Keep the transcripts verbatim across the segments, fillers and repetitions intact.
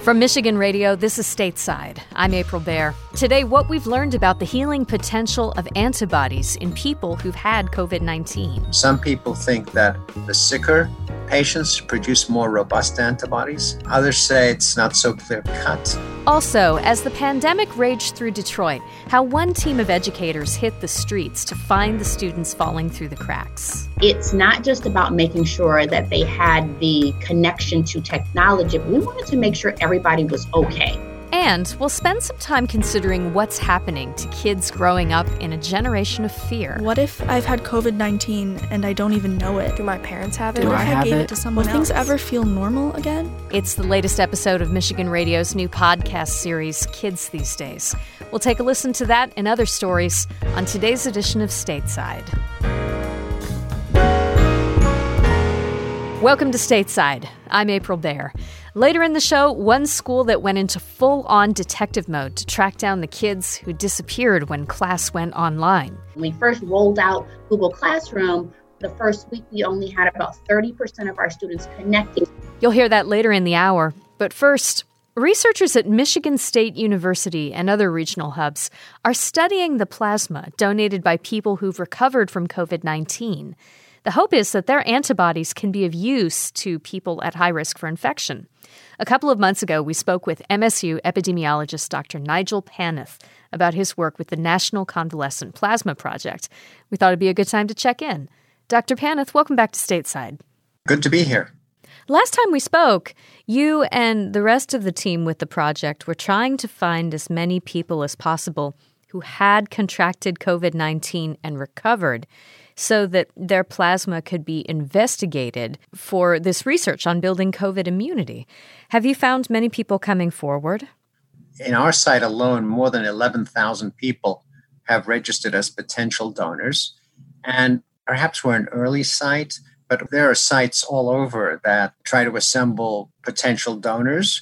From Michigan Radio, this is Stateside. I'm April Baer. Today, what we've learned about the healing potential of antibodies in people who've had covid nineteen. Some people think that the sicker patients produce more robust antibodies. Others say it's not so clear-cut. Also, as the pandemic raged through Detroit, how one team of educators hit the streets to find the students falling through the cracks. It's not just about making sure that they had the connection to technology, but we wanted to make sure everybody was okay. And we'll spend some time considering what's happening to kids growing up in a generation of fear. What if I've had covid nineteen and I don't even know it? Do my parents have it? What Do if I I, have gave it? it to someone Will else? things ever feel normal again? It's the latest episode of Michigan Radio's new podcast series, Kids These Days. We'll take a listen to that and other stories on today's edition of Stateside. Welcome to Stateside. I'm April Baer. Later in the show, one school that went into full-on detective mode to track down the kids who disappeared when class went online. When we first rolled out Google Classroom, the first week we only had about thirty percent of our students connecting. You'll hear that later in the hour. But first, researchers at Michigan State University and other regional hubs are studying the plasma donated by people who've recovered from covid nineteen. The hope is that their antibodies can be of use to people at high risk for infection. A couple of months ago, we spoke with M S U epidemiologist Doctor Nigel Paneth about his work with the National Convalescent Plasma Project. We thought it'd be a good time to check in. Doctor Paneth, welcome back to Stateside. Good to be here. Last time we spoke, you and the rest of the team with the project were trying to find as many people as possible who had contracted covid nineteen and recovered, so that their plasma could be investigated for this research on building COVID immunity. Have you found many people coming forward? In our site alone, more than eleven thousand people have registered as potential donors. And perhaps we're an early site, but there are sites all over that try to assemble potential donors.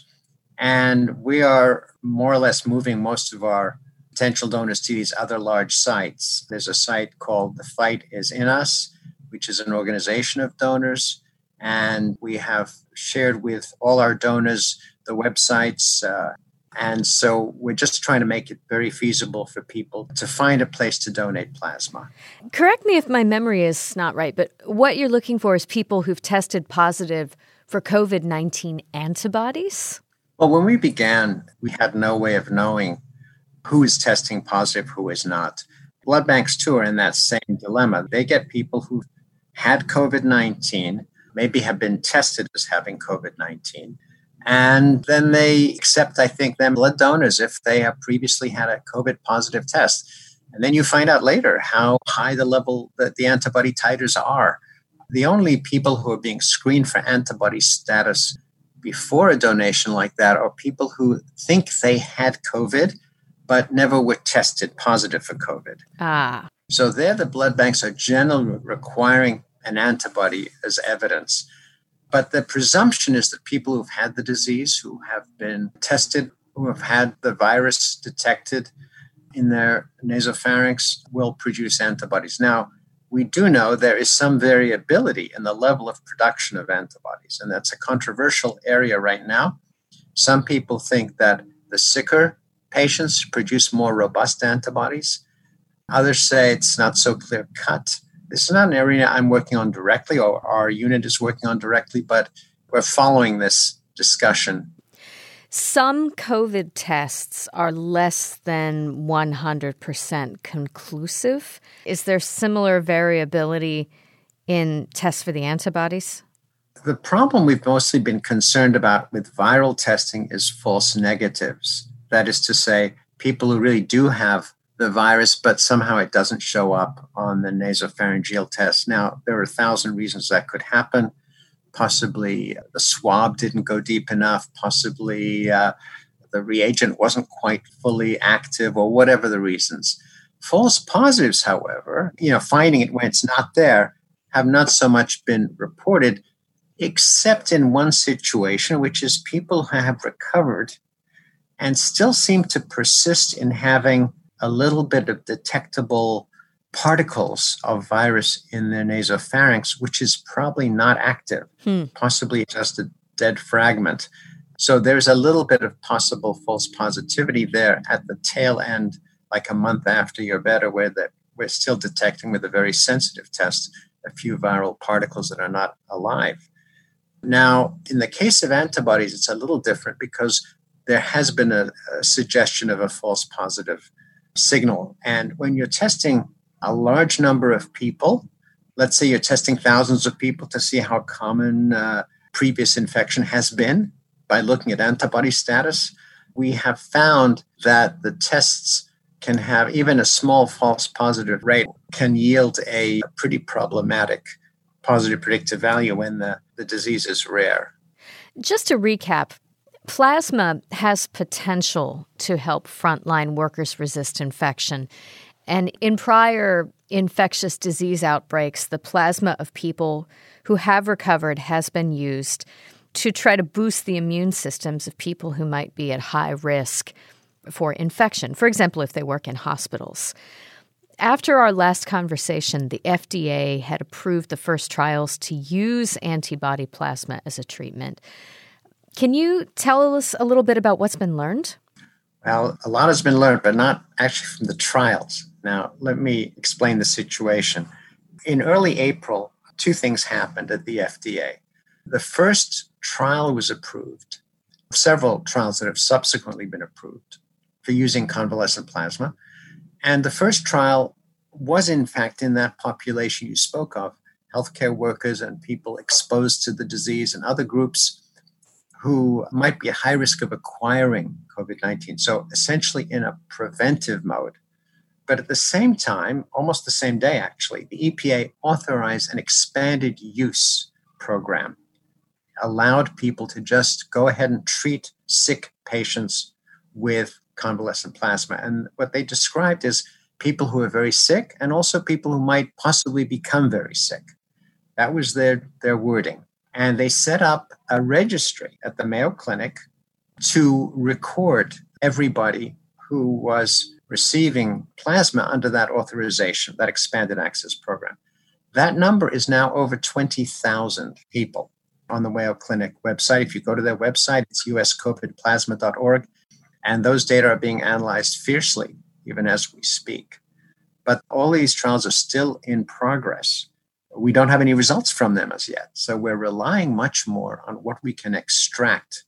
And we are more or less moving most of our potential donors to these other large sites. There's a site called The Fight Is In Us, which is an organization of donors. And we have shared with all our donors the websites. Uh, and so we're just trying to make it very feasible for people to find a place to donate plasma. Correct me if my memory is not right, but what you're looking for is people who've tested positive for covid nineteen antibodies? Well, when we began, we had no way of knowing who is testing positive, who is not. Blood banks, too, are in that same dilemma. They get people who had covid nineteen, maybe have been tested as having covid nineteen, and then they accept, I think, them blood donors if they have previously had a COVID positive test. And then you find out later how high the level that the antibody titers are. The only people who are being screened for antibody status before a donation like that are people who think they had COVID, but never were tested positive for COVID. Ah. So there the blood banks are generally requiring an antibody as evidence. But the presumption is that people who've had the disease, who have been tested, who have had the virus detected in their nasopharynx, will produce antibodies. Now, we do know there is some variability in the level of production of antibodies, and that's a controversial area right now. Some people think that the sicker patients produce more robust antibodies. Others say it's not so clear-cut. This is not an area I'm working on directly, or our unit is working on directly, but we're following this discussion. Some COVID tests are less than one hundred percent conclusive. Is there similar variability in tests for the antibodies? The problem we've mostly been concerned about with viral testing is false negatives. That is to say, people who really do have the virus, but somehow it doesn't show up on the nasopharyngeal test. Now, there are a thousand reasons that could happen. Possibly the swab didn't go deep enough. Possibly uh, the reagent wasn't quite fully active, or whatever the reasons. False positives, however, you know, finding it when it's not there, have not so much been reported, except in one situation, which is people who have recovered and still seem to persist in having a little bit of detectable particles of virus in their nasopharynx, which is probably not active, hmm. possibly just a dead fragment. So there's a little bit of possible false positivity there at the tail end, like a month after you're better, where that we're still detecting with a very sensitive test a few viral particles that are not alive. Now, in the case of antibodies, it's a little different because there has been a, a suggestion of a false positive signal. And when you're testing a large number of people, let's say you're testing thousands of people to see how common uh, previous infection has been by looking at antibody status, we have found that the tests can have even a small false positive rate can yield a pretty problematic positive predictive value when the, the disease is rare. Just to recap, plasma has potential to help frontline workers resist infection. And in prior infectious disease outbreaks, the plasma of people who have recovered has been used to try to boost the immune systems of people who might be at high risk for infection, for example, if they work in hospitals. After our last conversation, the F D A had approved the first trials to use antibody plasma as a treatment. Can you tell us a little bit about what's been learned? Well, a lot has been learned, but not actually from the trials. Now, let me explain the situation. In early April, two things happened at the F D A. The first trial was approved, several trials that have subsequently been approved for using convalescent plasma. And the first trial was, in fact, in that population you spoke of, healthcare workers and people exposed to the disease and other groups who might be at high risk of acquiring COVID nineteen. So essentially in a preventive mode. But at the same time, almost the same day, actually, the E P A authorized an expanded use program, allowed people to just go ahead and treat sick patients with convalescent plasma. And what they described is people who are very sick and also people who might possibly become very sick. That was their, their wording. And they set up a registry at the Mayo Clinic to record everybody who was receiving plasma under that authorization, that expanded access program. That number is now over twenty thousand people on the Mayo Clinic website. If you go to their website, it's u s covid plasma dot org. And those data are being analyzed fiercely, even as we speak. But all these trials are still in progress. We don't have any results from them as yet. So we're relying much more on what we can extract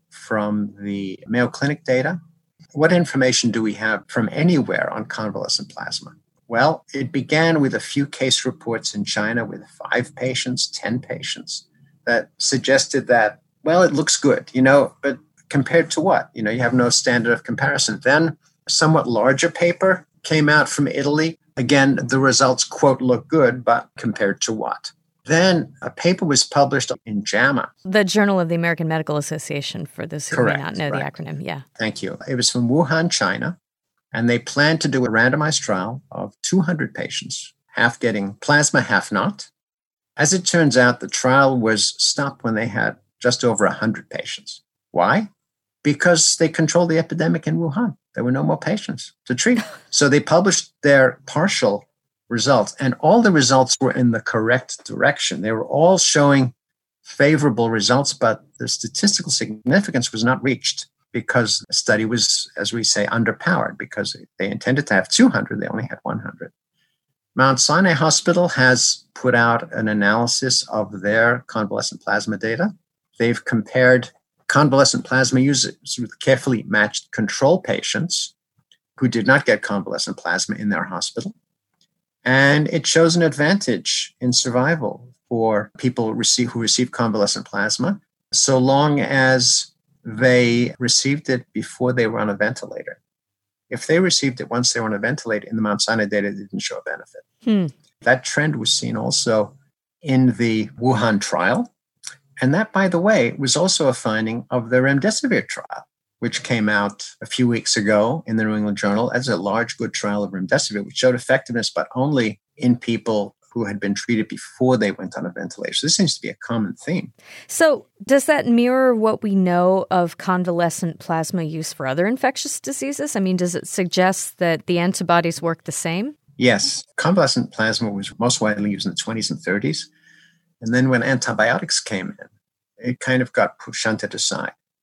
from the Mayo Clinic data. What information do we have from anywhere on convalescent plasma? Well, it began with a few case reports in China with five patients, ten patients, that suggested that, well, it looks good, you know, but compared to what? You know, you have no standard of comparison. Then a somewhat larger paper came out from Italy. Again, the results, quote, look good, but compared to what? Then a paper was published in JAMA. The Journal of the American Medical Association, for those who Correct, may not know right. the acronym. Yeah. Thank you. It was from Wuhan, China, and they planned to do a randomized trial of two hundred patients, half getting plasma, half not. As it turns out, the trial was stopped when they had just over one hundred patients. Why? Because they controlled the epidemic in Wuhan. There were no more patients to treat. So they published their partial results, and all the results were in the correct direction. They were all showing favorable results, but the statistical significance was not reached because the study was, as we say, underpowered because they intended to have two hundred. They only had one hundred. Mount Sinai Hospital has put out an analysis of their convalescent plasma data. They've compared convalescent plasma users with carefully matched control patients who did not get convalescent plasma in their hospital. And it shows an advantage in survival for people receive, who receive convalescent plasma, so long as they received it before they were on a ventilator. If they received it once they were on a ventilator, in the Mount Sinai data, it didn't show a benefit. Hmm. That trend was seen also in the Wuhan trial. And that, by the way, was also a finding of the remdesivir trial, which came out a few weeks ago in the New England Journal as a large, good trial of remdesivir, which showed effectiveness, but only in people who had been treated before they went on a ventilator. So this seems to be a common theme. So does that mirror what we know of convalescent plasma use for other infectious diseases? I mean, does it suggest that the antibodies work the same? Yes. Convalescent plasma was most widely used in the twenties and thirties. And then when antibiotics came in, it kind of got shunted aside.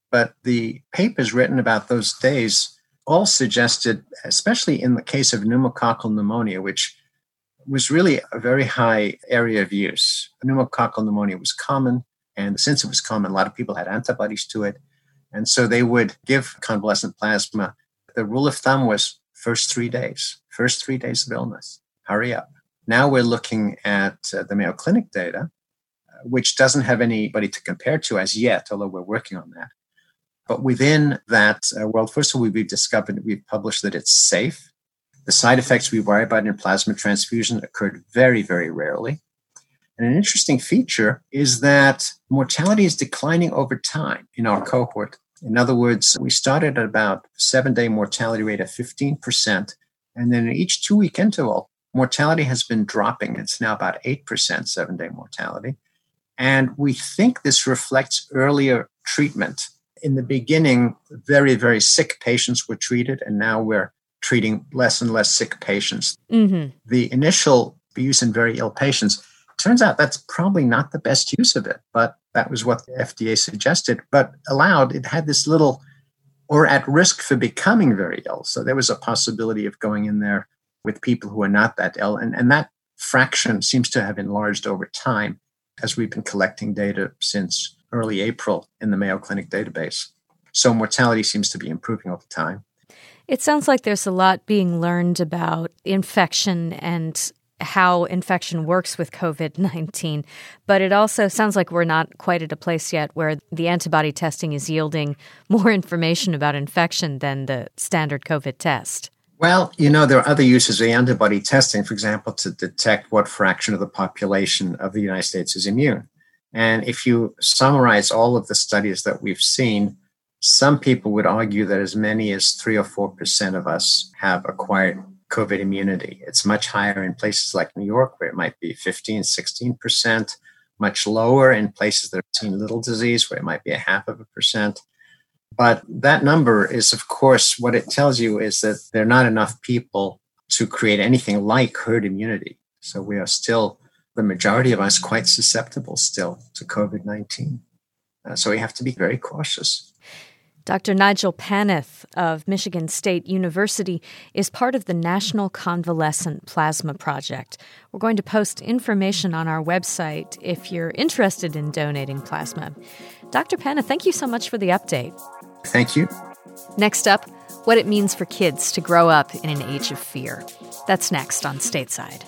But the papers written about those days all suggested, especially in the case of pneumococcal pneumonia, which was really a very high area of use. Pneumococcal pneumonia was common, and since it was common, a lot of people had antibodies to it. And so they would give convalescent plasma. The rule of thumb was first three days, first three days of illness. Hurry up. Now we're looking at uh, the Mayo Clinic data, uh, which doesn't have anybody to compare to as yet, although we're working on that. But within that uh, world, first of all, we've discovered, we've published that it's safe. The side effects we worry about in plasma transfusion occurred very, very rarely. And an interesting feature is that mortality is declining over time in our cohort. In other words, we started at about seven-day mortality rate of fifteen percent. And then in each two-week interval, mortality has been dropping. It's now about eight percent seven-day mortality. And we think this reflects earlier treatment. In the beginning, very, very sick patients were treated, and now we're treating less and less sick patients. Mm-hmm. The initial use in very ill patients, turns out that's probably not the best use of it, but that was what the F D A suggested, but allowed, it had this little, or at risk for becoming very ill. So there was a possibility of going in there with people who are not that ill. And, and that fraction seems to have enlarged over time as we've been collecting data since early April in the Mayo Clinic database. So mortality seems to be improving over time. It sounds like there's a lot being learned about infection and how infection works with COVID nineteen, but it also sounds like we're not quite at a place yet where the antibody testing is yielding more information about infection than the standard COVID test. Well, you know, there are other uses of antibody testing, for example, to detect what fraction of the population of the United States is immune. And if you summarize all of the studies that we've seen, some people would argue that as many as three or four percent of us have acquired COVID immunity. It's much higher in places like New York, where it might be fifteen, sixteen percent, much lower in places that have seen little disease, where it might be a half of a percent. But that number is, of course, what it tells you is that there are not enough people to create anything like herd immunity. So we are still, the majority of us, quite susceptible still to COVID nineteen. Uh, so we have to be very cautious. Doctor Nigel Paneth of Michigan State University is part of the National Convalescent Plasma Project. We're going to post information on our website if you're interested in donating plasma. Doctor Paneth, thank you so much for the update. Thank you. Next up, what it means for kids to grow up in an age of fear. That's next on Stateside.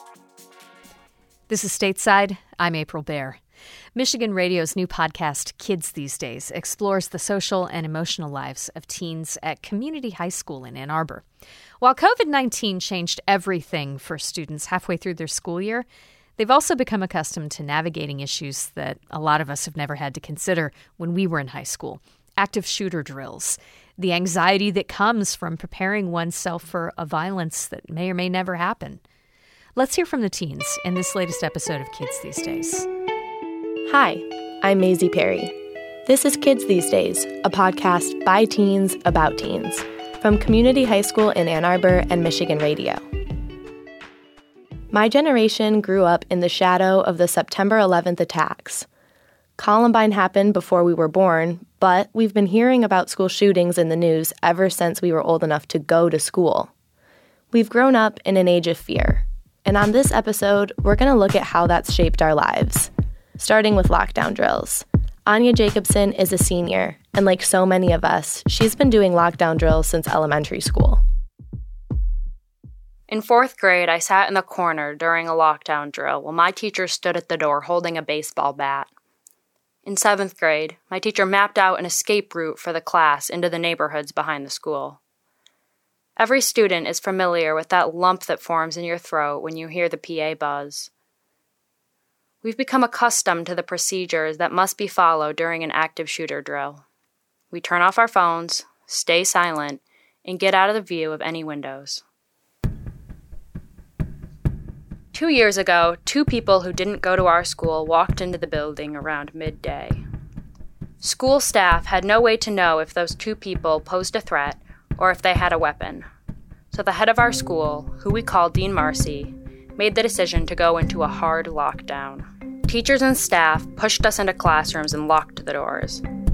This is Stateside. I'm April Baer. Michigan Radio's new podcast, Kids These Days, explores the social and emotional lives of teens at Community High School in Ann Arbor. While COVID nineteen changed everything for students halfway through their school year, they've also become accustomed to navigating issues that a lot of us have never had to consider when we were in high school. Active shooter drills, the anxiety that comes from preparing oneself for a violence that may or may never happen. Let's hear from the teens in this latest episode of Kids These Days. Hi, I'm Maisie Perry. This is Kids These Days, a podcast by teens about teens, from Community High School in Ann Arbor and Michigan Radio. My generation grew up in the shadow of the September eleventh attacks. Columbine happened before we were born, but we've been hearing about school shootings in the news ever since we were old enough to go to school. We've grown up in an age of fear, and on this episode, we're going to look at how that's shaped our lives. Starting with lockdown drills. Anya Jacobson is a senior, and like so many of us, she's been doing lockdown drills since elementary school. In fourth grade, I sat in the corner during a lockdown drill while my teacher stood at the door holding a baseball bat. In seventh grade, my teacher mapped out an escape route for the class into the neighborhoods behind the school. Every student is familiar with that lump that forms in your throat when you hear the P A buzz. We've become accustomed to the procedures that must be followed during an active shooter drill. We turn off our phones, stay silent, and get out of the view of any windows. Two years ago, two people who didn't go to our school walked into the building around midday. School staff had no way to know if those two people posed a threat or if they had a weapon. So the head of our school, who we called Dean Marcy, made the decision to go into a hard lockdown. Teachers and staff pushed us into classrooms and locked the doors.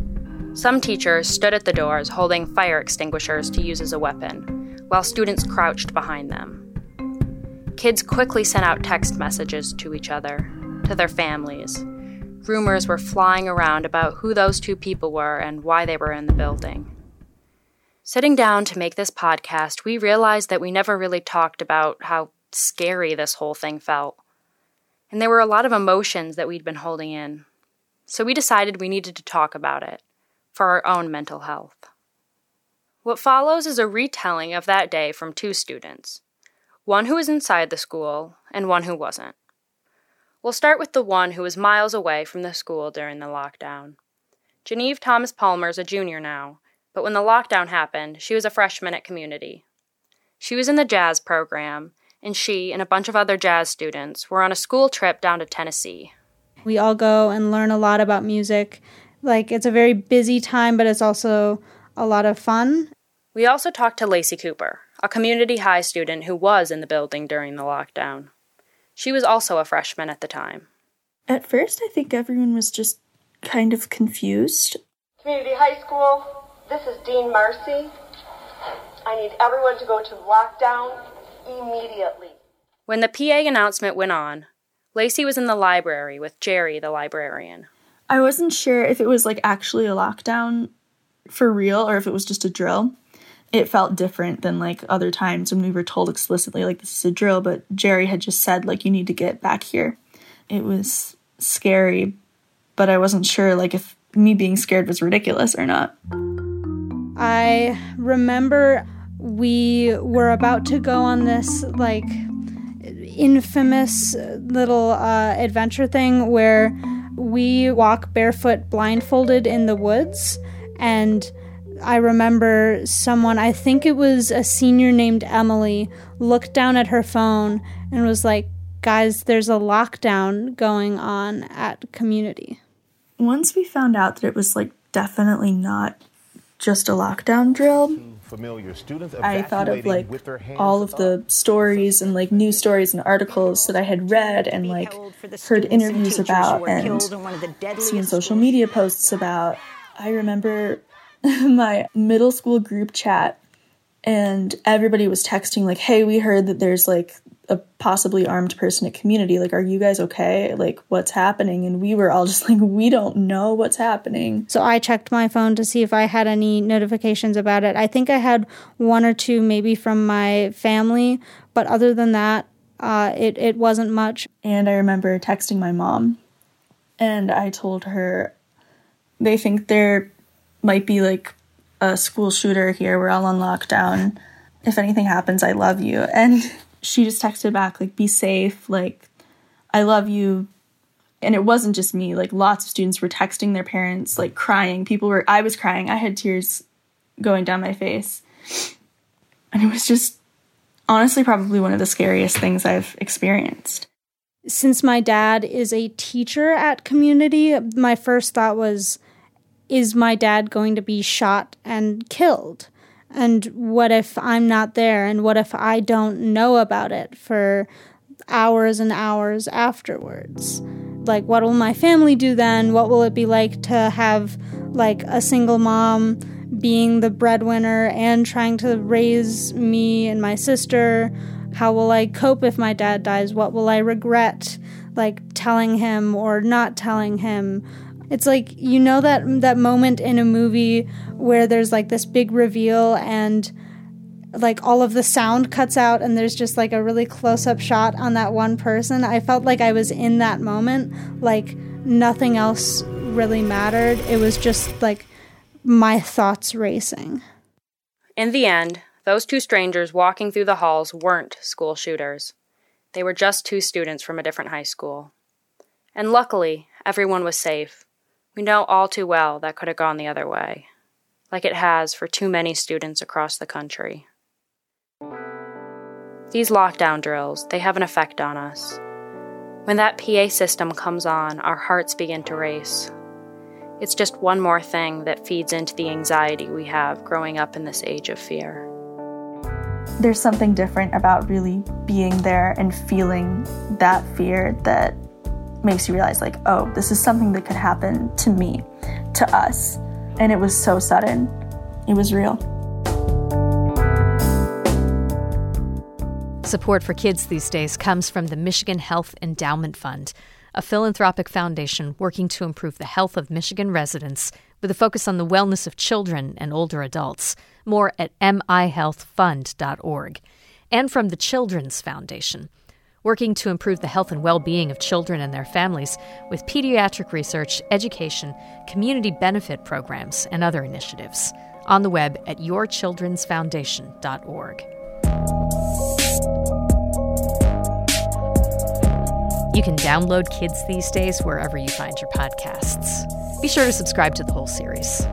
Some teachers stood at the doors holding fire extinguishers to use as a weapon, while students crouched behind them. Kids quickly sent out text messages to each other, to their families. Rumors were flying around about who those two people were and why they were in the building. Sitting down to make this podcast, we realized that we never really talked about how scary this whole thing felt. And there were a lot of emotions that we'd been holding in. So we decided we needed to talk about it, for our own mental health. What follows is a retelling of that day from two students, one who was inside the school and one who wasn't. We'll start with the one who was miles away from the school during the lockdown. Genevieve Thomas Palmer is a junior now, but when the lockdown happened, she was a freshman at Community. She was in the jazz program, and she and a bunch of other jazz students were on a school trip down to Tennessee. We all go and learn a lot about music. Like, it's a very busy time, but it's also a lot of fun. We also talked to Lacey Cooper, a Community High student who was in the building during the lockdown. She was also a freshman at the time. At first, I think everyone was just kind of confused. Community High School, this is Dean Marcy. I need everyone to go to lockdown immediately. When the P A announcement went on, Lacey was in the library with Jerry, the librarian. I wasn't sure if it was like actually a lockdown for real or if it was just a drill. It felt different than like other times when we were told explicitly like this is a drill, but Jerry had just said like you need to get back here. It was scary, but I wasn't sure like if me being scared was ridiculous or not. I remember we were about to go on this like infamous little uh, adventure thing where we walk barefoot blindfolded in the woods, and I remember someone, I think it was a senior named Emily, looked down at her phone and was like, guys, there's a lockdown going on at Community. Once we found out that it was like definitely not just a lockdown drill, I thought of like all of the stories and like news stories and articles that I had read and like heard interviews about and seen social media posts about. I remember my middle school group chat and everybody was texting like, hey, we heard that there's like a possibly armed person at Community. Like, are you guys okay? Like, what's happening? And we were all just like, we don't know what's happening. So I checked my phone to see if I had any notifications about it. I think I had one or two maybe from my family, but other than that, uh, it, it wasn't much. And I remember texting my mom and I told her, they think there might be like a school shooter here. We're all on lockdown. If anything happens, I love you. And she just texted back, like, be safe, like, I love you. And it wasn't just me. Like, lots of students were texting their parents, like, crying. People were, I was crying. I had tears going down my face. And it was just, honestly, probably one of the scariest things I've experienced. Since my dad is a teacher at Community, my first thought was, is my dad going to be shot and killed? And what if I'm not there? And what if I don't know about it for hours and hours afterwards? Like, what will my family do then? What will it be like to have, like, a single mom being the breadwinner and trying to raise me and my sister? How will I cope if my dad dies? What will I regret, like, telling him or not telling him? It's like, you know that that moment in a movie where there's like this big reveal and like all of the sound cuts out and there's just like a really close-up shot on that one person? I felt like I was in that moment, like nothing else really mattered. It was just like my thoughts racing. In the end, those two strangers walking through the halls weren't school shooters. They were just two students from a different high school. And luckily, everyone was safe. We know all too well that could have gone the other way, like it has for too many students across the country. These lockdown drills, they have an effect on us. When that P A system comes on, our hearts begin to race. It's just one more thing that feeds into the anxiety we have growing up in this age of fear. There's something different about really being there and feeling that fear that makes you realize, like, oh, this is something that could happen to me, to us. And it was so sudden. It was real. Support for kids these days comes from the Michigan Health Endowment Fund, a philanthropic foundation working to improve the health of Michigan residents with a focus on the wellness of children and older adults. More at m i health fund dot org. And from the Children's Foundation, working to improve the health and well-being of children and their families with pediatric research, education, community benefit programs, and other initiatives. On the web at your children's foundation dot org. You can download Kids These Days wherever you find your podcasts. Be sure to subscribe to the whole series.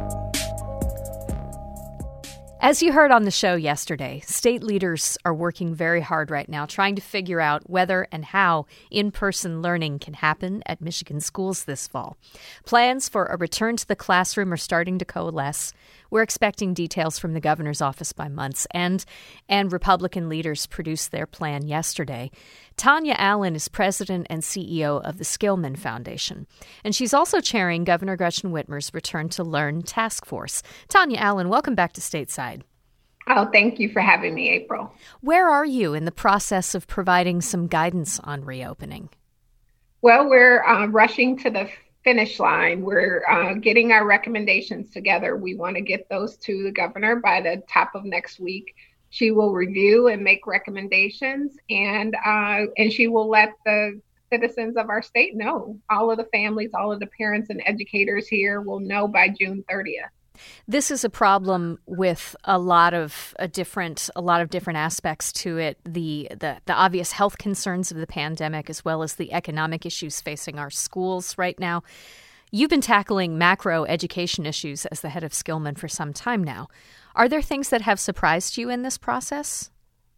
As you heard on the show yesterday, state leaders are working very hard right now trying to figure out whether and how in-person learning can happen at Michigan schools this fall. Plans for a return to the classroom are starting to coalesce. We're expecting details from the governor's office by month's end, and Republican leaders produced their plan yesterday. Tanya Allen is president and C E O of the Skillman Foundation, and she's also chairing Governor Gretchen Whitmer's Return to Learn task force. Tanya Allen, welcome back to Stateside. Oh, thank you for having me, April. Where are you in the process of providing some guidance on reopening? Well, we're uh, rushing to the finish line. We're uh, getting our recommendations together. We want to get those to the governor by the top of next week. She will review and make recommendations, and uh, and she will let the citizens of our state know. All of the families, all of the parents and educators here will know by June thirtieth. This is a problem with a lot of a different a lot of different aspects to it. The, the the obvious health concerns of the pandemic, as well as the economic issues facing our schools right now. You've been tackling macro education issues as the head of Skillman for some time now. Are there things that have surprised you in this process?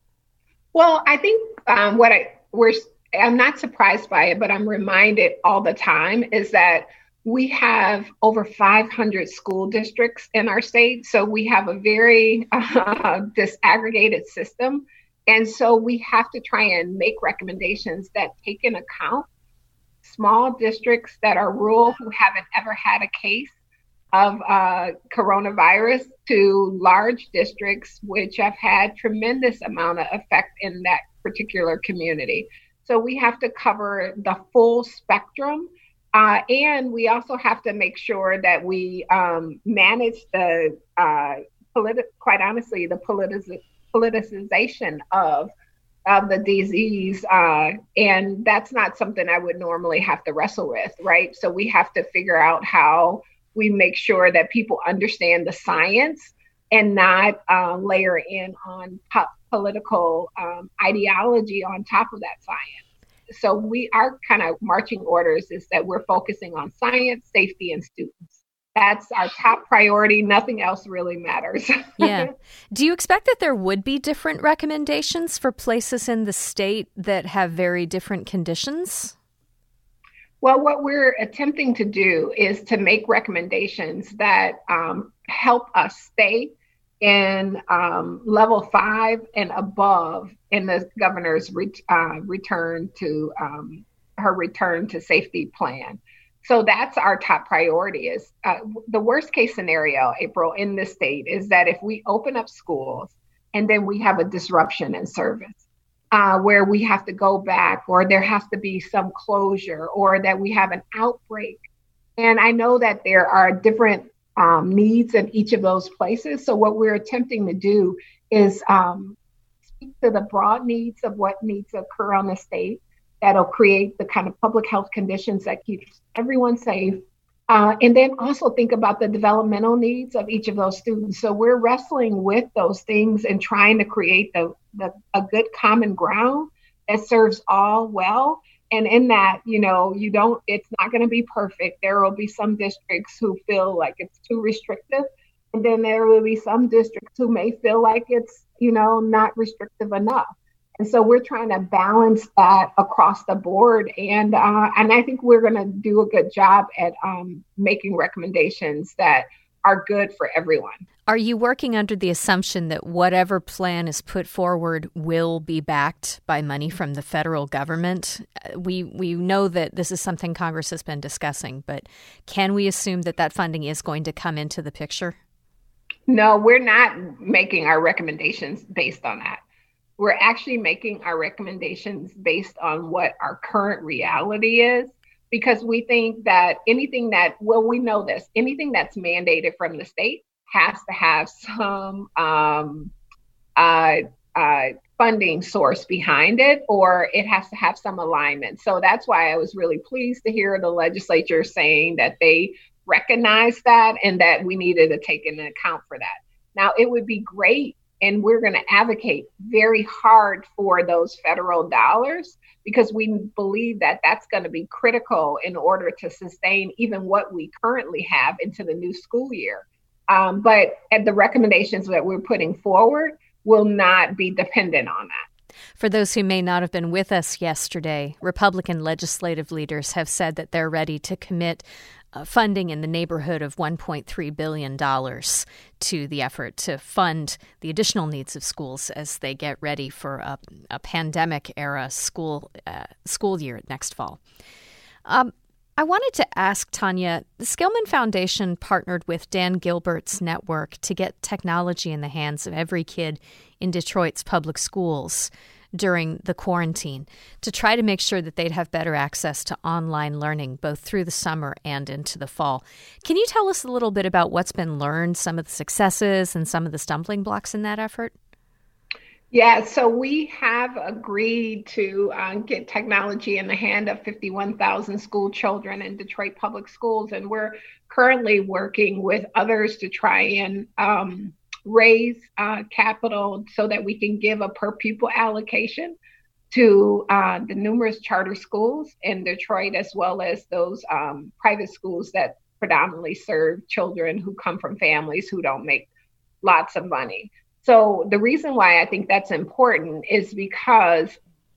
Well, I think um, what I we're I'm not surprised by it, but I'm reminded all the time is that we have over five hundred school districts in our state. So we have a very uh, disaggregated system. And so we have to try and make recommendations that take into account small districts that are rural who haven't ever had a case of uh, coronavirus to large districts which have had tremendous amount of effect in that particular community. So we have to cover the full spectrum. Uh, and we also have to make sure that we um, manage the, uh, politi- quite honestly, the politic- politicization of, of the disease. Uh, and that's not something I would normally have to wrestle with, right? So we have to figure out how we make sure that people understand the science and not uh, layer in on po- political um, ideology on top of that science. So we, our kind of marching orders is that we're focusing on science, safety, and students. That's our top priority. Nothing else really matters. Yeah. Do you expect that there would be different recommendations for places in the state that have very different conditions? Well, what we're attempting to do is to make recommendations that um, help us stay in um, level five and above in the governor's re- uh, return to um, her return to safety plan. So that's our top priority. Is uh, the worst case scenario, April, in this state is that if we open up schools and then we have a disruption in service uh, where we have to go back, or there has to be some closure, or that we have an outbreak. And I know that there are different Um, needs in each of those places. So what we're attempting to do is um, speak to the broad needs of what needs to occur on the state that'll create the kind of public health conditions that keeps everyone safe. Uh, and then also think about the developmental needs of each of those students. So we're wrestling with those things and trying to create the, the a good common ground that serves all well. And in that, you know, you don't, it's not going to be perfect. There will be some districts who feel like it's too restrictive. And then there will be some districts who may feel like it's, you know, not restrictive enough. And so we're trying to balance that across the board. And uh, and I think we're going to do a good job at um, making recommendations that are good for everyone. Are you working under the assumption that whatever plan is put forward will be backed by money from the federal government? We we know that this is something Congress has been discussing, but can we assume that that funding is going to come into the picture? No, we're not making our recommendations based on that. We're actually making our recommendations based on what our current reality is, because we think that anything that, well, we know this, anything that's mandated from the state has to have some um, uh, uh, funding source behind it, or it has to have some alignment. So that's why I was really pleased to hear the legislature saying that they recognize that and that we needed to take into account for that. Now, it would be great, and we're going to advocate very hard for those federal dollars, because we believe that that's going to be critical in order to sustain even what we currently have into the new school year. Um, but at the recommendations that we're putting forward will not be dependent on that. For those who may not have been with us yesterday, Republican legislative leaders have said that they're ready to commit uh, funding in the neighborhood of one point three billion dollars to the effort to fund the additional needs of schools as they get ready for a, a pandemic-era school uh, school year next fall. Um, I wanted to ask Tanya, the Skillman Foundation partnered with Dan Gilbert's network to get technology in the hands of every kid in Detroit's public schools during the quarantine to try to make sure that they'd have better access to online learning both through the summer and into the fall. Can you tell us a little bit about what's been learned, some of the successes and some of the stumbling blocks in that effort? Yeah, so we have agreed to uh, get technology in the hand of fifty-one thousand school children in Detroit public schools, and we're currently working with others to try and um, raise uh, capital so that we can give a per pupil allocation to uh, the numerous charter schools in Detroit, as well as those um, private schools that predominantly serve children who come from families who don't make lots of money. So the reason why I think that's important is because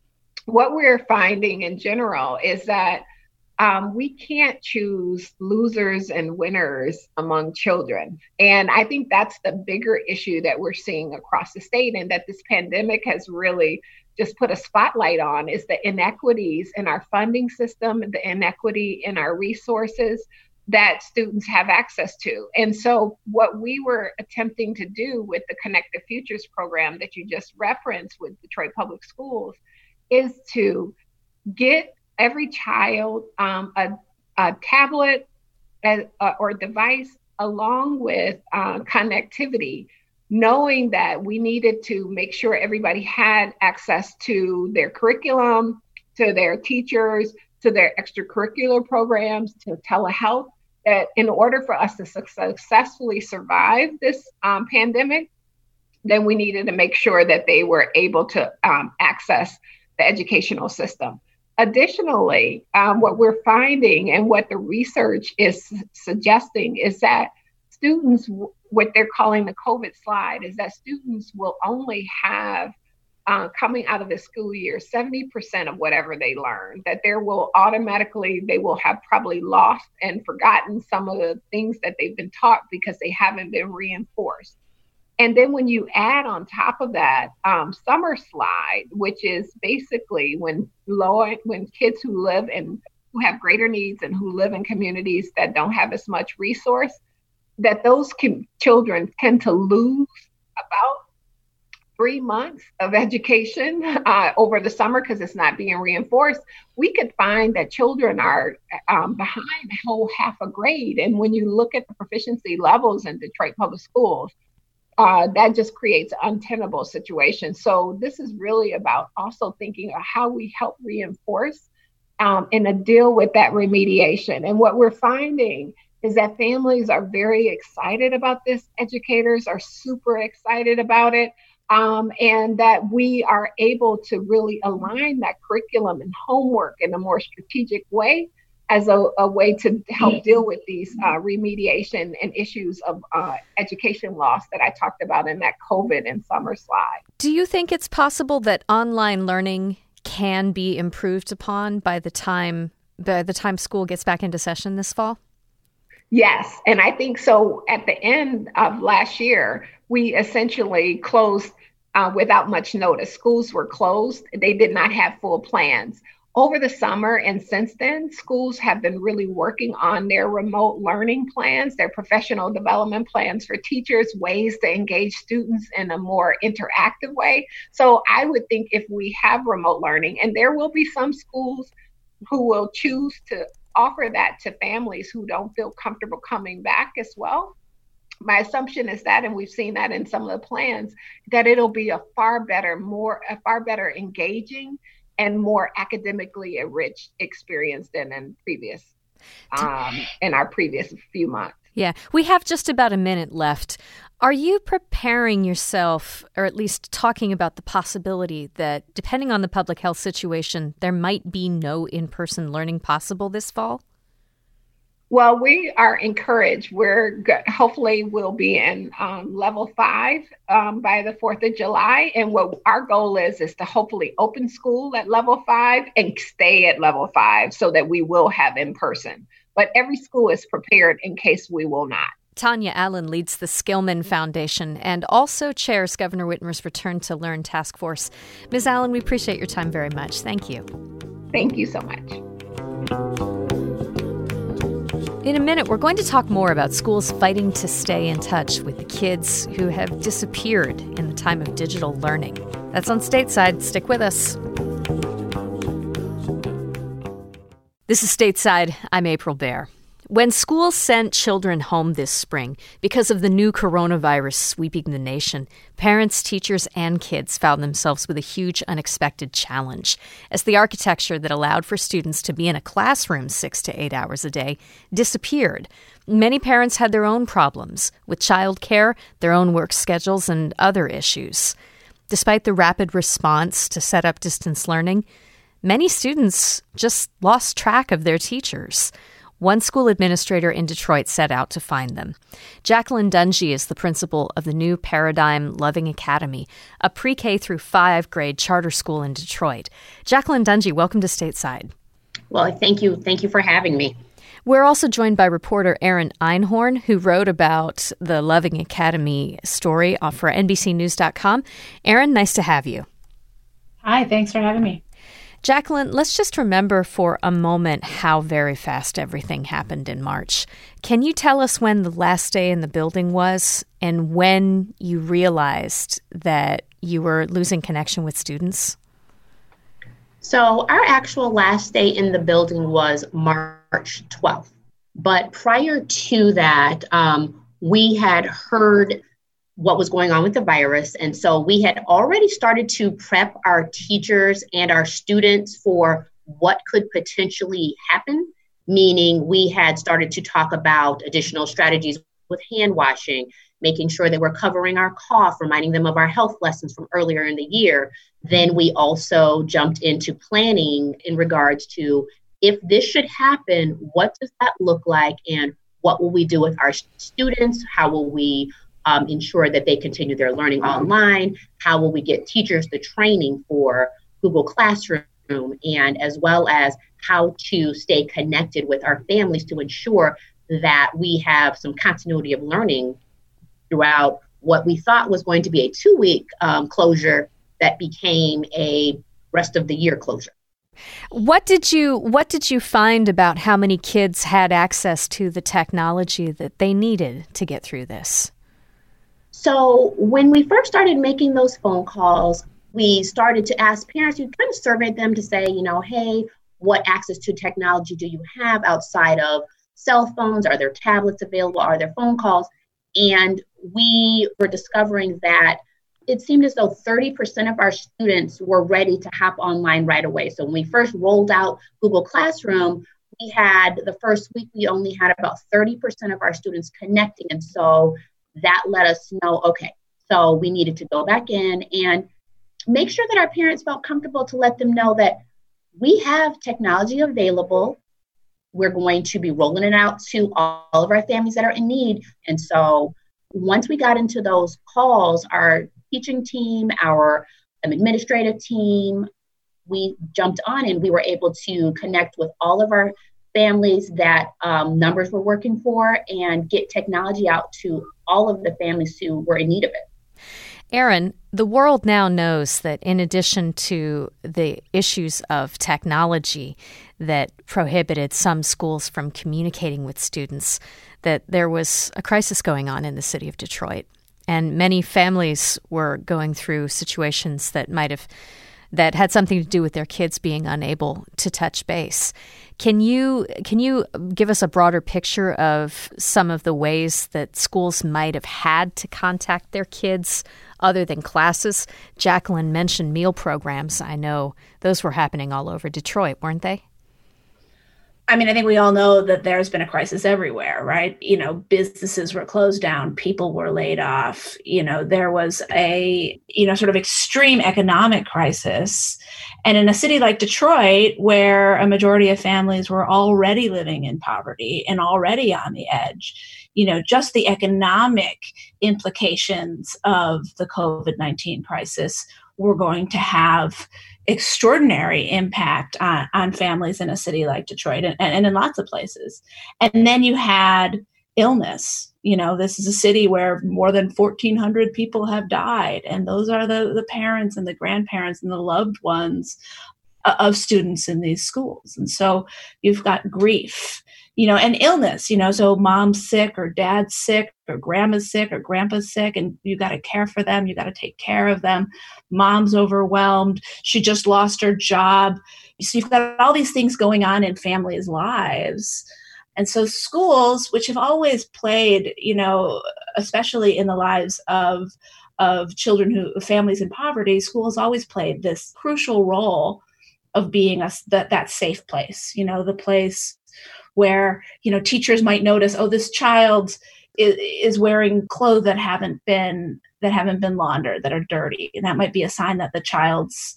what we're finding in general is that um, we can't choose losers and winners among children. And I think that's the bigger issue that we're seeing across the state, and that this pandemic has really just put a spotlight on, is the inequities in our funding system, the inequity in our resources that students have access to. And so what we were attempting to do with the Connected Futures program that you just referenced with Detroit Public Schools is to get every child um, a, a tablet as, uh, or device along with uh, connectivity, knowing that we needed to make sure everybody had access to their curriculum, to their teachers, to their extracurricular programs, to telehealth, that in order for us to su- successfully survive this um, pandemic, then we needed to make sure that they were able to um, access the educational system. Additionally, um, what we're finding and what the research is suggesting is that students, what they're calling the COVID slide, is that students will only have Uh, coming out of the school year, seventy percent of whatever they learn, that there will automatically, they will have probably lost and forgotten some of the things that they've been taught because they haven't been reinforced. And then when you add on top of that, um, summer slide, which is basically when low, when kids who live in, who have greater needs and who live in communities that don't have as much resource, that those can, children tend to lose about three months of education uh, over the summer because it's not being reinforced. We could find that children are um, behind a whole half a grade. And when you look at the proficiency levels in Detroit Public Schools, uh, that just creates an untenable situation. So this is really about also thinking of how we help reinforce um, and to deal with that remediation. And what we're finding is that families are very excited about this. Educators are super excited about it. Um, and that we are able to really align that curriculum and homework in a more strategic way as a, a way to help deal with these uh, remediation and issues of uh, education loss that I talked about in that COVID and summer slide. Do you think it's possible that online learning can be improved upon by the time by the time school gets back into session this fall? Yes. And I think so at the end of last year, we essentially closed uh, without much notice. Schools were closed. They did not have full plans. Over the summer and since then, schools have been really working on their remote learning plans, their professional development plans for teachers, ways to engage students in a more interactive way. So I would think if we have remote learning, and there will be some schools who will choose to offer that to families who don't feel comfortable coming back as well. My assumption is that, and we've seen that in some of the plans, that it'll be a far better, more, a far better engaging and more academically enriched experience than in previous, um, in our previous few months. Yeah, we have just about a minute left. Are you preparing yourself, or at least talking about the possibility that, depending on the public health situation, there might be no in-person learning possible this fall? Well, we are encouraged. We're good. Hopefully we'll be in um, level five um, by the fourth of July. And what our goal is, is to hopefully open school at level five and stay at level five so that we will have in person. But every school is prepared in case we will not. Tanya Allen leads the Skillman Foundation and also chairs Governor Whitmer's Return to Learn Task Force. Miz Allen, we appreciate your time very much. Thank you. Thank you so much. In a minute, we're going to talk more about schools fighting to stay in touch with the kids who have disappeared in the time of digital learning. That's on Stateside. Stick with us. This is Stateside. I'm April Baer. When schools sent children home this spring because of the new coronavirus sweeping the nation, parents, teachers, and kids found themselves with a huge unexpected challenge as the architecture that allowed for students to be in a classroom six to eight hours a day disappeared. Many parents had their own problems with childcare, their own work schedules, and other issues. Despite the rapid response to set up distance learning, many students just lost track of their teachers. One school administrator in Detroit set out to find them. Jacqueline Dungy is the principal of the New Paradigm Loving Academy, a pre-K through five grade charter school in Detroit. Jacqueline Dungy, welcome to Stateside. Well, thank you. Thank you for having me. We're also joined by reporter Erin Einhorn, who wrote about the Loving Academy story for N B C News dot com. Erin, nice to have you. Hi, thanks for having me. Jacqueline, let's just remember for a moment how very fast everything happened in March. Can you tell us when the last day in the building was and when you realized that you were losing connection with students? So our actual last day in the building was March twelfth. But prior to that, um, we had heard what was going on with the virus. And so we had already started to prep our teachers and our students for what could potentially happen, meaning we had started to talk about additional strategies with hand washing, making sure that we're covering our cough, reminding them of our health lessons from earlier in the year. Then we also jumped into planning in regards to, if this should happen, what does that look like? And what will we do with our students? How will we Um, ensure that they continue their learning online? How will we get teachers the training for Google Classroom, and as well as how to stay connected with our families to ensure that we have some continuity of learning throughout what we thought was going to be a two-week um, closure that became a rest of the year closure. What did you what did you find about how many kids had access to the technology that they needed to get through this? So when we first started making those phone calls, we started to ask parents, we kind of surveyed them to say, you know, hey, what access to technology do you have outside of cell phones? Are there tablets available? Are there phone calls? And we were discovering that it seemed as though thirty percent of our students were ready to hop online right away. So when we first rolled out Google Classroom, we had the first week, we only had about thirty percent of our students connecting. And so that let us know, okay, so we needed to go back in and make sure that our parents felt comfortable to let them know that we have technology available. We're going to be rolling it out to all of our families that are in need. And so once we got into those calls, our teaching team, our administrative team, we jumped on and we were able to connect with all of our families that um, numbers were working for and get technology out to all of the families who were in need of it. Erin, the world now knows that in addition to the issues of technology that prohibited some schools from communicating with students, that there was a crisis going on in the city of Detroit. And many families were going through situations that might have that had something to do with their kids being unable to touch base. Can you can you give us a broader picture of some of the ways that schools might have had to contact their kids other than classes? Jacqueline mentioned meal programs. I know those were happening all over Detroit, weren't they? I mean, I think we all know that there's been a crisis everywhere, right? You know, businesses were closed down, people were laid off, you know, there was a, you know, sort of extreme economic crisis. And in a city like Detroit, where a majority of families were already living in poverty and already on the edge, you know, just the economic implications of the COVID nineteen crisis were going to have extraordinary impact on, on families in a city like Detroit and, and in lots of places. And then you had illness. You know, this is a city where more than fourteen hundred people have died. And those are the, the parents and the grandparents and the loved ones of students in these schools. And so you've got grief, you know, and illness, you know, so mom's sick or dad's sick or grandma's sick or grandpa's sick, and you got to care for them. You got to take care of them. Mom's overwhelmed. She just lost her job. So you've got all these things going on in families' lives. And so schools, which have always played, you know, especially in the lives of of children who, families in poverty, schools always played this crucial role of being a, that, that safe place, you know, the place where, you know, teachers might notice, oh, this child is, is wearing clothes that haven't been that haven't been laundered, that are dirty. And that might be a sign that the child's,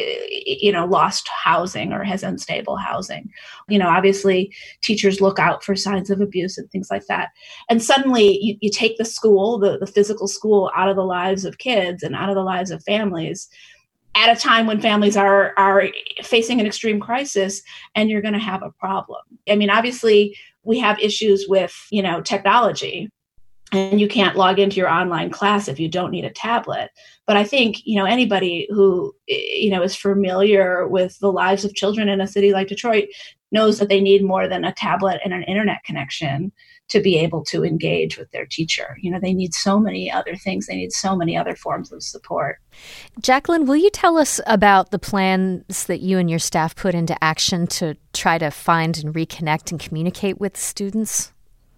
you know, lost housing or has unstable housing. You know, obviously teachers look out for signs of abuse and things like that. And suddenly you, you take the school, the, the physical school, out of the lives of kids and out of the lives of families at a time when families are are facing an extreme crisis, and you're going to have a problem. I mean, obviously we have issues with, you know, technology, and you can't log into your online class if you don't need a tablet. But I think, you know, anybody who, you know, is familiar with the lives of children in a city like Detroit knows that they need more than a tablet and an internet connection to be able to engage with their teacher. You know, they need so many other things. They need so many other forms of support. Jacqueline, will you tell us about the plans that you and your staff put into action to try to find and reconnect and communicate with students?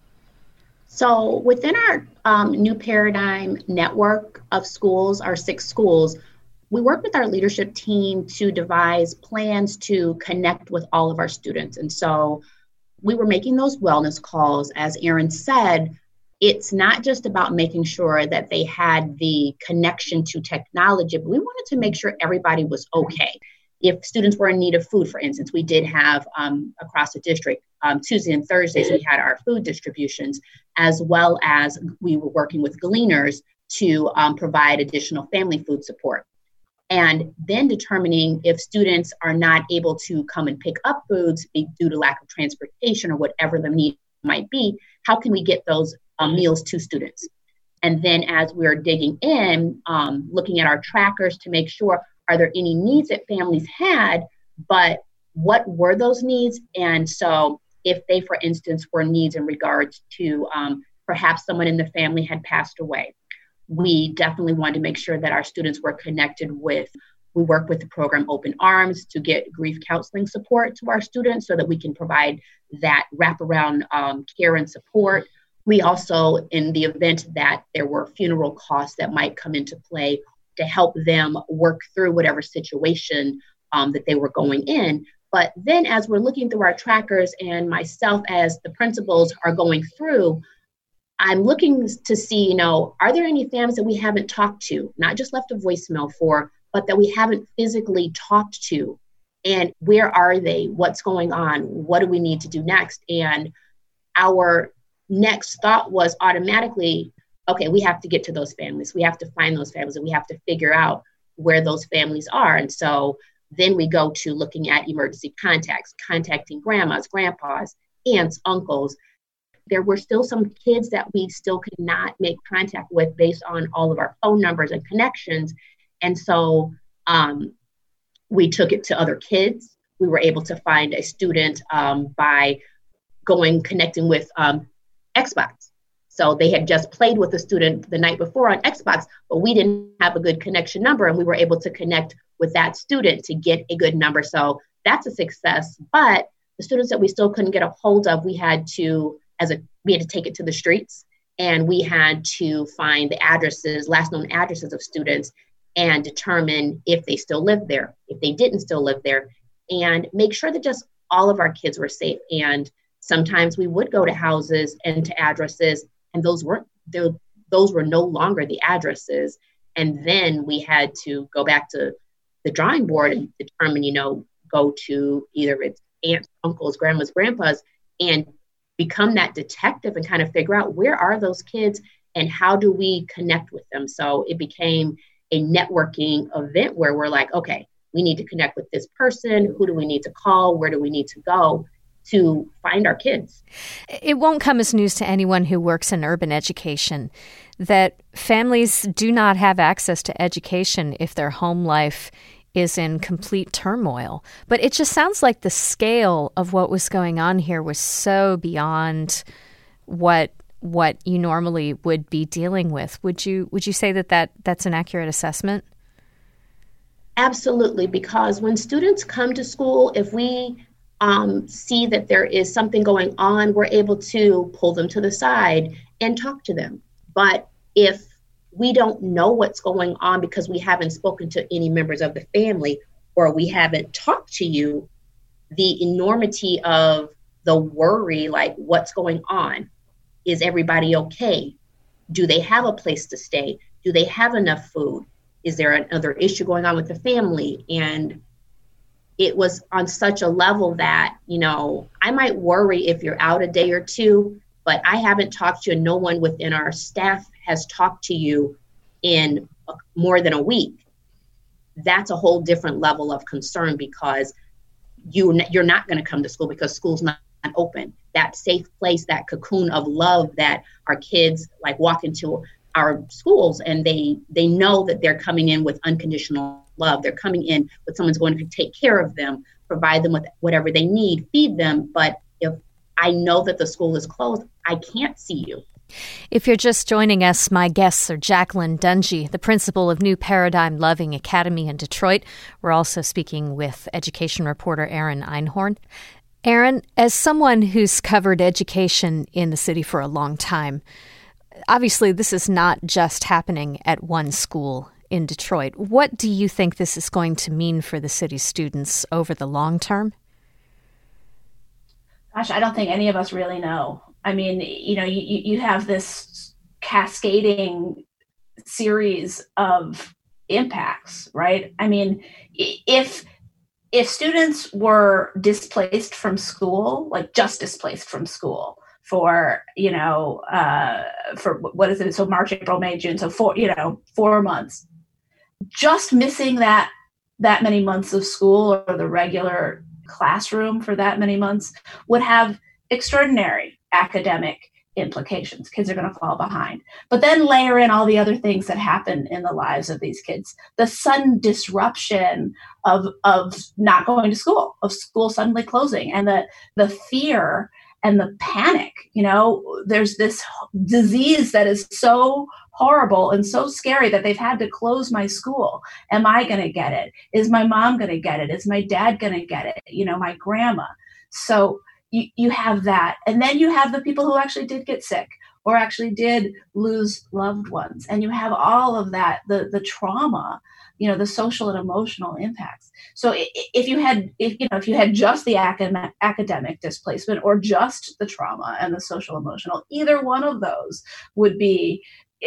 So within our um, New Paradigm network of schools, our six schools, we work with our leadership team to devise plans to connect with all of our students. And so we were making those wellness calls. As Erin said, it's not just about making sure that they had the connection to technology, but we wanted to make sure everybody was okay. If students were in need of food, for instance, we did have um, across the district, um, Tuesday and Thursdays, we had our food distributions, as well as we were working with gleaners to um, provide additional family food support. And then determining if students are not able to come and pick up foods due to lack of transportation or whatever the need might be, how can we get those um, meals to students? And then as we're digging in, um, looking at our trackers to make sure, are there any needs that families had, but what were those needs? And so if they, for instance, were needs in regards to um, perhaps someone in the family had passed away, we definitely wanted to make sure that our students were connected with, we work with the program Open Arms to get grief counseling support to our students so that we can provide that wraparound um, care and support. We also, in the event that there were funeral costs that might come into play, to help them work through whatever situation um, that they were going in. But then as we're looking through our trackers and myself as the principals are going through, I'm looking to see, you know, are there any families that we haven't talked to, not just left a voicemail for, but that we haven't physically talked to? And where are they? What's going on? What do we need to do next? And our next thought was automatically, okay, we have to get to those families. We have to find those families and we have to figure out where those families are. And so Then we go to looking at emergency contacts, contacting grandmas, grandpas, aunts, uncles. There were still some kids that we still could not make contact with based on all of our phone numbers and connections. And so um, we took it to other kids. We were able to find a student um, by going, connecting with um, Xbox. So they had just played with a student the night before on Xbox, but we didn't have a good connection number, and we were able to connect with that student to get a good number. So that's a success. But the students that we still couldn't get a hold of, we had to, as a, we had to take it to the streets, and we had to find the addresses, last known addresses of students, and determine if they still lived there, if they didn't still live there, and make sure that just all of our kids were safe. And sometimes we would go to houses and to addresses, and those weren't, those were no longer the addresses. And then we had to go back to the drawing board and determine, you know, go to either its aunts, uncles, grandmas, grandpas, and become that detective and kind of figure out where are those kids and how do we connect with them. So it became a networking event where we're like, okay, we need to connect with this person. Who do we need to call? Where do we need to go to find our kids? It won't come as news to anyone who works in urban education that families do not have access to education if their home life is in complete turmoil. But it just sounds like the scale of what was going on here was so beyond what what you normally would be dealing with. Would you would you say that, that that's an accurate assessment? Absolutely, because when students come to school, if we um, see that there is something going on, we're able to pull them to the side and talk to them. But if we don't know what's going on because we haven't spoken to any members of the family or we haven't talked to you, the enormity of the worry, like what's going on? Is everybody okay? Do they have a place to stay? Do they have enough food? Is there another issue going on with the family? And it was on such a level that, you know, I might worry if you're out a day or two, but I haven't talked to you and no one within our staff has talked to you in more than a week. That's a whole different level of concern because you, you're not going to come to school because school's not open. That safe place, that cocoon of love that our kids like walk into our schools and they they know that they're coming in with unconditional love. They're coming in with someone's going to take care of them, provide them with whatever they need, feed them. But if I know that the school is closed, I can't see you. If you're just joining us, my guests are Jacqueline Dungy, the principal of New Paradigm Loving Academy in Detroit. We're also speaking with education reporter Erin Einhorn. Erin, as someone who's covered education in the city for a long time, obviously this is not just happening at one school in Detroit. What do you think this is going to mean for the city's students over the long term? Gosh, I don't think any of us really know. I mean, you know, you, you have this cascading series of impacts, right? I mean, if if students were displaced from school, like just displaced from school for, you know, uh, for what is it? So March, April, May, June. So four, you know, four months, just missing that, that many months of school or the regular classroom for that many months would have extraordinary academic implications. Kids are going to fall behind. But then layer in all the other things that happen in the lives of these kids. The sudden disruption of of not going to school, of school suddenly closing, and the the fear and the panic. You know, there's this disease that is so horrible and so scary that they've had to close my school. Am I going to get it? Is my mom going to get it? Is my dad going to get it? You know, my grandma. So You, you have that. And then you have the people who actually did get sick or actually did lose loved ones. And you have all of that, the the trauma, you know, the social and emotional impacts. So if you had, if you know, if you had just the academic, academic displacement or just the trauma and the social emotional, either one of those would be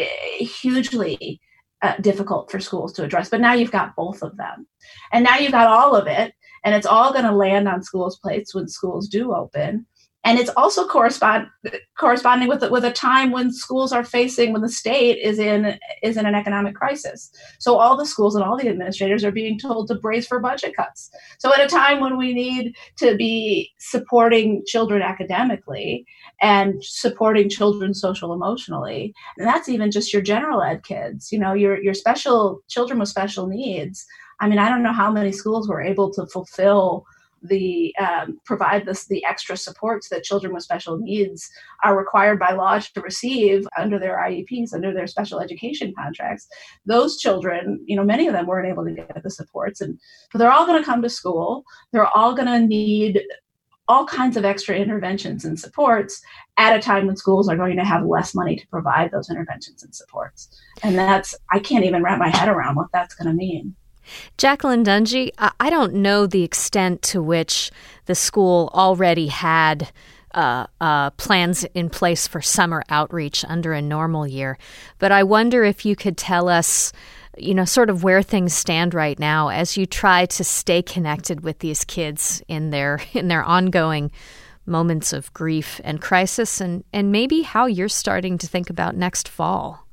hugely uh, difficult for schools to address. But now you've got both of them. And now you've got all of it. And it's all going to land on schools' plates when schools do open. And it's also correspond, corresponding with, with a time when schools are facing, when the state is in is in an economic crisis. So all the schools and all the administrators are being told to brace for budget cuts. So at a time when we need to be supporting children academically and supporting children social emotionally, and that's even just your general ed kids, you know, your your special children with special needs. I mean, I don't know how many schools were able to fulfill the um, provide this the extra supports that children with special needs are required by law to receive under their I E Ps, under their special education contracts. Those children, you know, many of them weren't able to get the supports, and but they're all going to come to school. They're all going to need all kinds of extra interventions and supports at a time when schools are going to have less money to provide those interventions and supports. And that's, I can't even wrap my head around what that's going to mean. Jacqueline Dungy, I don't know the extent to which the school already had uh, uh, plans in place for summer outreach under a normal year, but I wonder if you could tell us, you know, sort of where things stand right now as you try to stay connected with these kids in their in their ongoing moments of grief and crisis, and, and maybe how you're starting to think about next fall.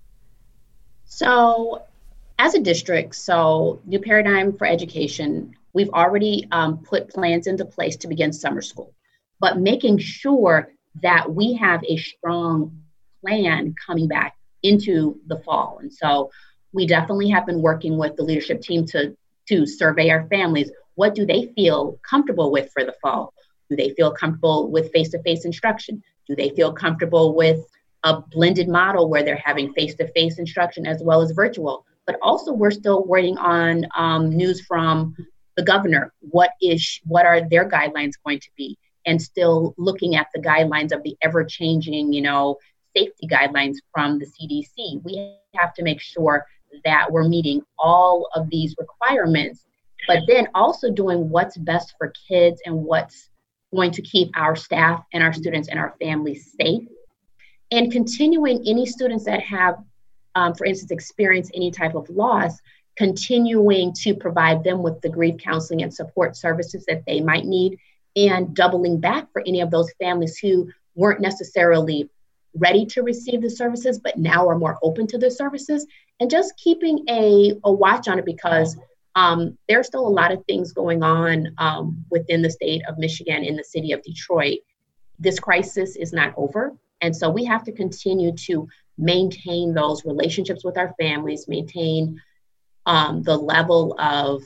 So, as a district, so New Paradigm for Education, we've already um, put plans into place to begin summer school, but making sure that we have a strong plan coming back into the fall. And so we definitely have been working with the leadership team to, to survey our families. What do they feel comfortable with for the fall? Do they feel comfortable with face-to-face instruction? Do they feel comfortable with a blended model where they're having face-to-face instruction as well as virtual? But also, we're still waiting on um, news from the governor. What is, what are their guidelines going to be? And still looking at the guidelines of the ever-changing, you know, safety guidelines from the C D C. We have to make sure that we're meeting all of these requirements, but then also doing what's best for kids and what's going to keep our staff and our students and our families safe. And continuing any students that have Um, for instance, experience any type of loss, continuing to provide them with the grief counseling and support services that they might need, and doubling back for any of those families who weren't necessarily ready to receive the services, but now are more open to the services, and just keeping a, a watch on it, because um, there's still a lot of things going on um, within the state of Michigan, in the city of Detroit. This crisis is not over. And so we have to continue to maintain those relationships with our families, maintain um, the level of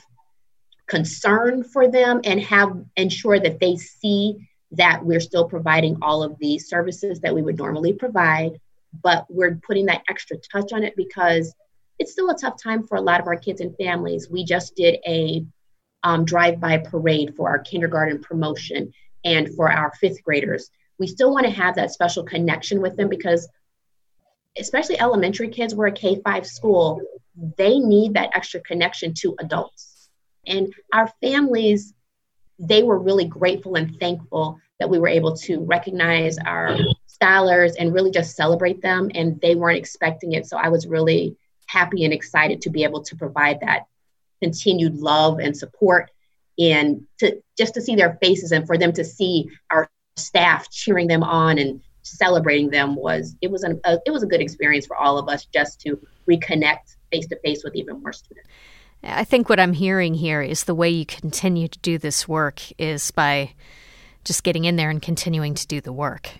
concern for them, and have ensure that they see that we're still providing all of these services that we would normally provide, but we're putting that extra touch on it because it's still a tough time for a lot of our kids and families. We just did a um, drive-by parade for our kindergarten promotion and for our fifth graders. We still want to have that special connection with them because especially elementary kids, we're a K five school, they need that extra connection to adults. And our families, they were really grateful and thankful that we were able to recognize our scholars and really just celebrate them, and they weren't expecting it. So I was really happy and excited to be able to provide that continued love and support, and to just to see their faces and for them to see our staff cheering them on and celebrating them was, it was, an, a, it was a good experience for all of us just to reconnect face to face with even more students. I think what I'm hearing here is the way you continue to do this work is by just getting in there and continuing to do the work.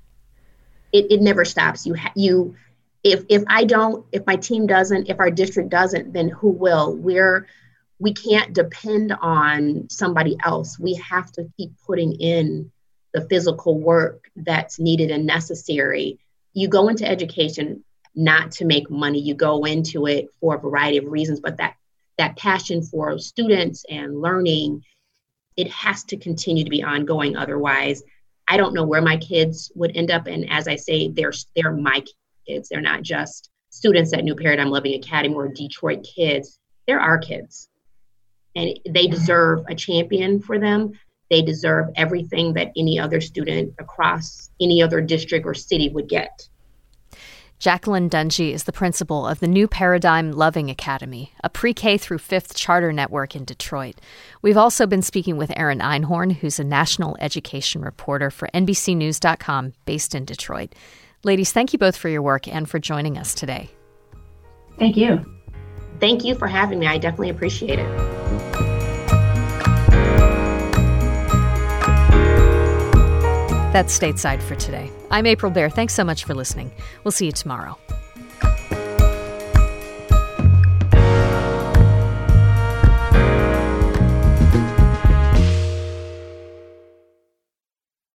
It, it never stops. You, ha- you, if if I don't, if my team doesn't, if our district doesn't, then who will? We're we can't depend on somebody else. We have to keep putting in the physical work that's needed and necessary. You go into education not to make money. You go into it for a variety of reasons, but that that passion for students and learning, it has to continue to be ongoing. Otherwise, I don't know where my kids would end up. And as I say, they're, they're my kids. They're not just students at New Paradigm Loving Academy or Detroit kids. They're our kids. And they deserve a champion for them. They deserve everything that any other student across any other district or city would get. Jacqueline Dungy is the principal of the New Paradigm Loving Academy, a pre-K through fifth charter network in Detroit. We've also been speaking with Erin Einhorn, who's a national education reporter for N B C News dot com based in Detroit. Ladies, thank you both for your work and for joining us today. Thank you. Thank you for having me. I definitely appreciate it. That's Stateside for today. I'm April Baer. Thanks so much for listening. We'll see you tomorrow.